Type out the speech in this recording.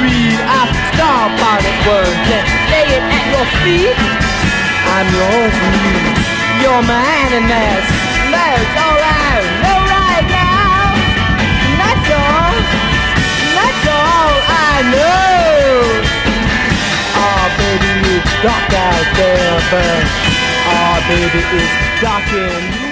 read, I stomp on it once and lay it at your feet. I'm yours and you're mine, and that's alright. No, right now, that's all I know. Oh baby, it's dark out there, but oh baby, it's dark in